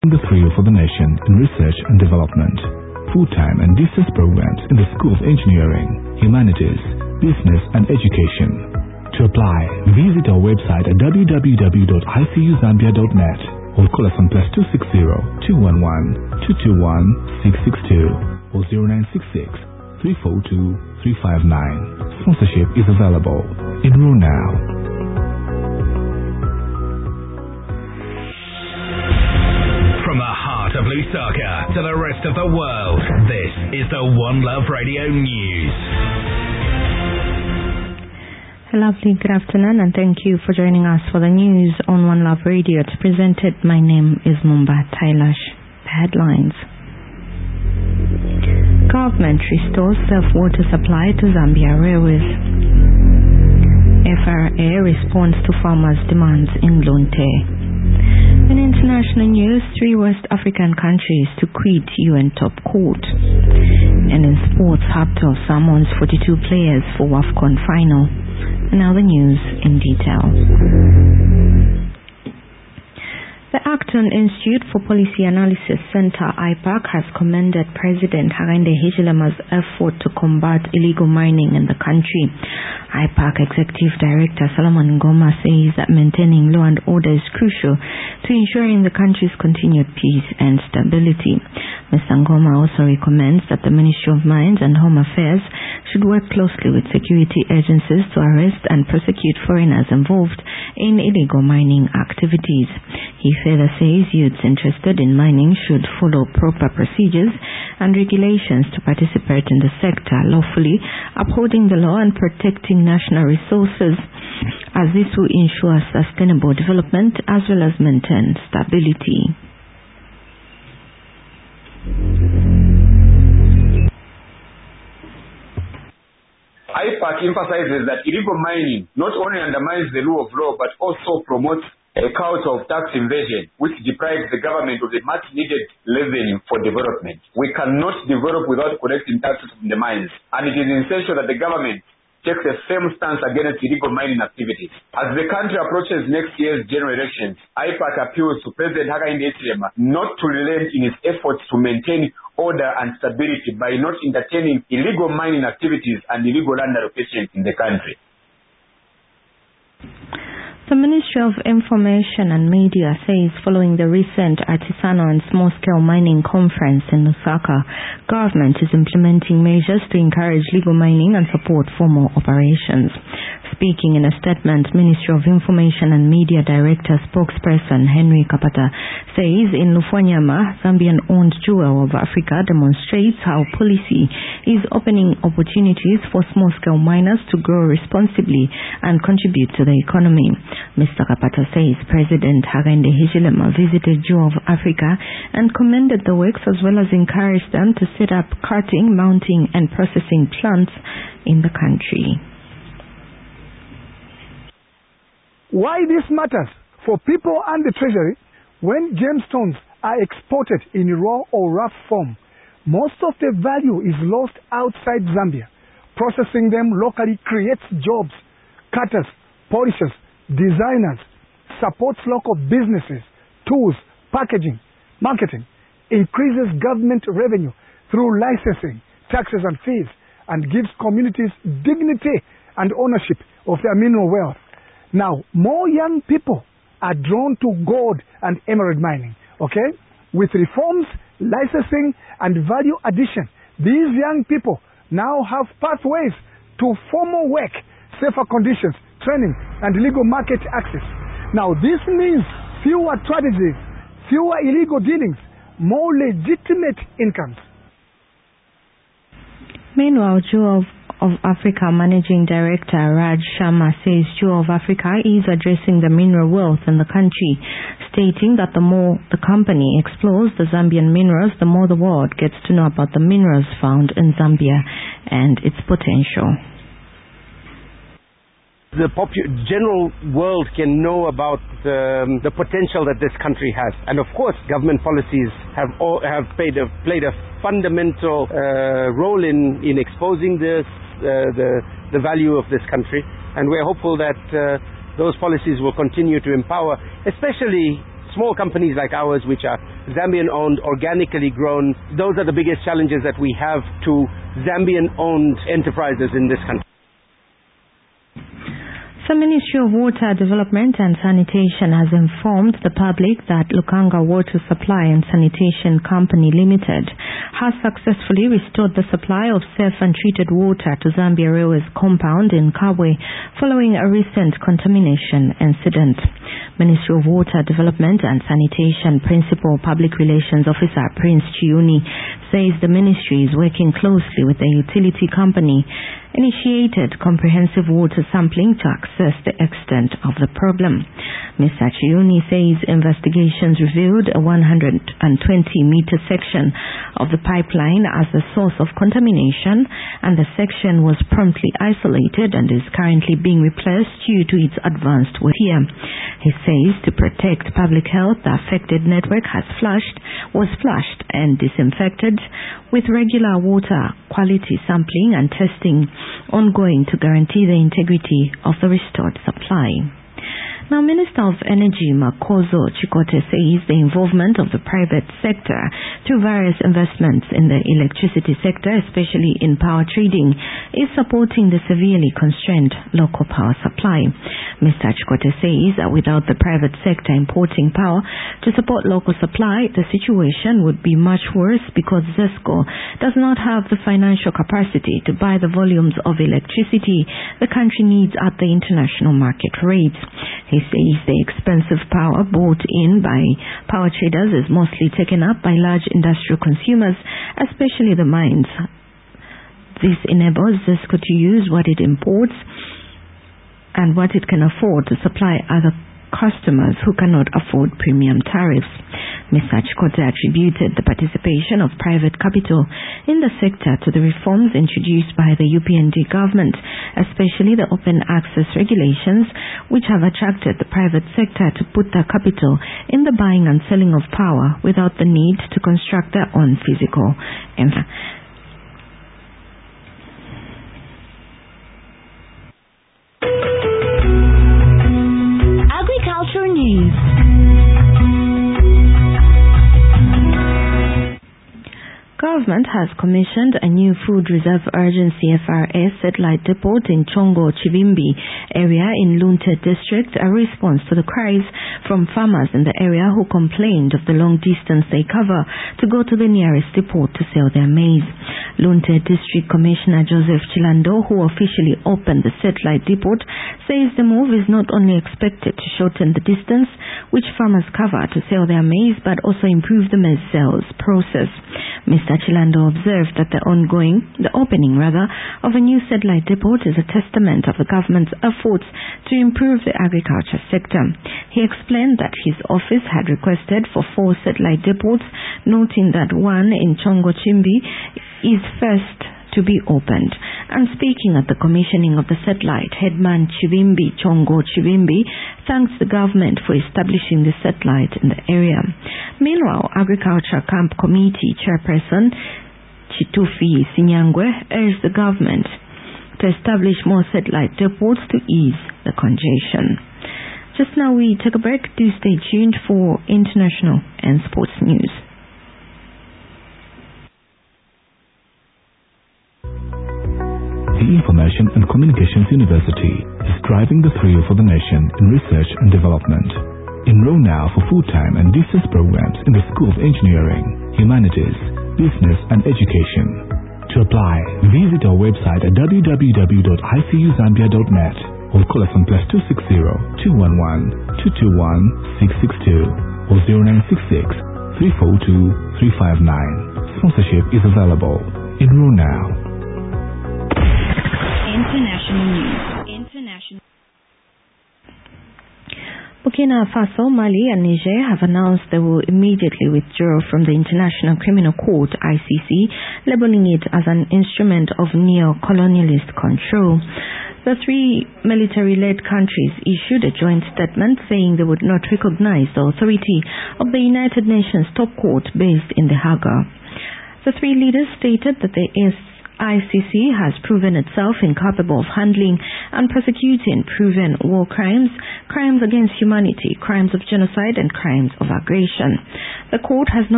The thrill for the nation in research and development. Full-time and distance programs in the School of Engineering, Humanities, Business and Education. To apply, visit our website at www.icuzambia.net or call us on +260 211 221 662 or 0966 342 359. Sponsorship is available. Enroll now. From the heart of Lusaka to the rest of the world, this is the One Love Radio News. Lovely good afternoon and thank you for joining us for the news on One Love Radio. It's presented. My name is Mumba Tailash. The headlines. Government restores self-water supply to Zambia Railways. FRA responds to farmers' demands in Lunte. In international news, 3 West African countries to quit UN top court. And in sports, Hapto summons 42 players for WAFCON final. And now the news in detail. The Acton Institute for Policy Analysis Center, IPAC, has commended President Hakainde Hichilema's effort to combat illegal mining in the country. IPAC Executive Director Solomon Ngoma says that maintaining law and order is crucial to ensuring the country's continued peace and stability. Mr. Ngoma also recommends that the Ministry of Mines and Home Affairs should work closely with security agencies to arrest and prosecute foreigners involved in illegal mining activities. He further says youths interested in mining should follow proper procedures and regulations to participate in the sector lawfully, upholding the law and protecting national resources, as this will ensure sustainable development as well as maintain stability. IPAC emphasizes that illegal mining not only undermines the rule of law but also promotes a culture of tax invasion, which deprives the government of the much-needed revenue for development. We cannot develop without collecting taxes from the mines, and it is essential that the government takes a firm stance against illegal mining activities. As the country approaches next year's general elections, IPAC appeals to President Hakainde Hichilema not to relent in his efforts to maintain order and stability by not entertaining illegal mining activities and illegal land allocation in the country. The Ministry of Information and Media says following the recent artisanal and small-scale mining conference in Lusaka, government is implementing measures to encourage legal mining and support formal operations. Speaking in a statement, Ministry of Information and Media Director spokesperson Henry Kapata says in Lufwanyama, Zambian-owned Jewel of Africa demonstrates how policy is opening opportunities for small-scale miners to grow responsibly and contribute to the economy. Mr. Kapata says President Hakainde Hichilema visited Jewel of Africa and commended the works as well as encouraged them to set up carting, mounting and processing plants in the country. Why this matters for people and the treasury: when gemstones are exported in raw or rough form, most of the value is lost outside Zambia. Processing them locally creates jobs. Cutters, polishers, designers, supports local businesses, tools, packaging, marketing, increases government revenue through licensing, taxes and fees, and gives communities dignity and ownership of their mineral wealth. Now, more young people are drawn to gold and emerald mining, okay? With reforms, licensing, and value addition, these young people now have pathways to formal work, safer conditions, training, and legal market access. Now, this means fewer tragedies, fewer illegal dealings, more legitimate incomes. Meanwhile, Jewel of Africa Managing Director Raj Sharma says Jewel of Africa is addressing the mineral wealth in the country, stating that the more the company explores the Zambian minerals, the more the world gets to know about the minerals found in Zambia and its potential. The general world can know about the potential that this country has, and of course, government policies have played a fundamental role in exposing this, the value of this country, and we're hopeful that those policies will continue to empower, especially small companies like ours, which are Zambian-owned, organically grown, those are the biggest challenges that we have to Zambian-owned enterprises in this country. The Ministry of Water Development and Sanitation has informed the public that Lukanga Water Supply and Sanitation Company Limited has successfully restored the supply of safe and treated water to Zambia Railways compound in Kabwe following a recent contamination incident. Ministry of Water Development and Sanitation Principal Public Relations Officer Prince Chiuni says the ministry is working closely with the utility company, initiated comprehensive water sampling to assess the extent of the problem. Mr. Chiuni says investigations revealed a 120-meter section of the pipeline as the source of contamination, and the section was promptly isolated and is currently being replaced due to its advanced wear. He says to protect public health, the affected network was flushed and disinfected, with regular water quality sampling and testing ongoing to guarantee the integrity of the restored supply. Now, Minister of Energy Makozo Chikote says the involvement of the private sector through various investments in the electricity sector, especially in power trading, is supporting the severely constrained local power supply. Mr. Chikote says that without the private sector importing power to support local supply, the situation would be much worse because ZESCO does not have the financial capacity to buy the volumes of electricity the country needs at the international market rates. He says the expensive power bought in by power traders is mostly taken up by large industrial consumers, especially the mines. This enables ZESCO to use what it imports and what it can afford to supply other customers who cannot afford premium tariffs. Mr. Chikote attributed the participation of private capital in the sector to the reforms introduced by the UPND government, especially the open access regulations, which have attracted the private sector to put their capital in the buying and selling of power without the need to construct their own physical infrastructure. Agriculture News. Government has commissioned a new Food Reserve Urgency FRS satellite depot in Chongo Chivimbi area in Lunte district, a response to the cries from farmers in the area who complained of the long distance they cover to go to the nearest depot to sell their maize. Lunte District Commissioner Joseph Chilando, who officially opened the satellite depot, says the move is not only expected to shorten the distance which farmers cover to sell their maize, but also improve the maize sales process. Mr. Chilando observed that the opening of a new satellite depot is a testament of the government's efforts to improve the agriculture sector. He explained that his office had requested for 4 satellite depots, noting that one in Chongo Chimbi is first to be opened. And speaking at the commissioning of the satellite, Headman Chivimbi, Chongo Chivimbi, thanks the government for establishing the satellite in the area. Meanwhile, Agriculture Camp Committee Chairperson Chitufi Sinyangwe urged the government to establish more satellite depots to ease the congestion. Just now we take a break. Do stay tuned for international and sports news. The Information and Communications University is driving the thrill for the nation in research and development. Enroll now for full-time and distance programs in the School of Engineering, Humanities, Business and Education. To apply, visit our website at www.icuzambia.net or call us on +260 211 221 662 or 0966 342 359. Sponsorship is available. Enroll now. International news. Burkina Faso, Mali and Niger have announced they will immediately withdraw from the International Criminal Court, ICC, labeling it as an instrument of neo-colonialist control. The 3 military-led countries issued a joint statement saying they would not recognize the authority of the United Nations top court based in The Hague. The 3 leaders stated that there is ICC has proven itself incapable of handling and prosecuting proven war crimes, crimes against humanity, crimes of genocide, and crimes of aggression. The court has not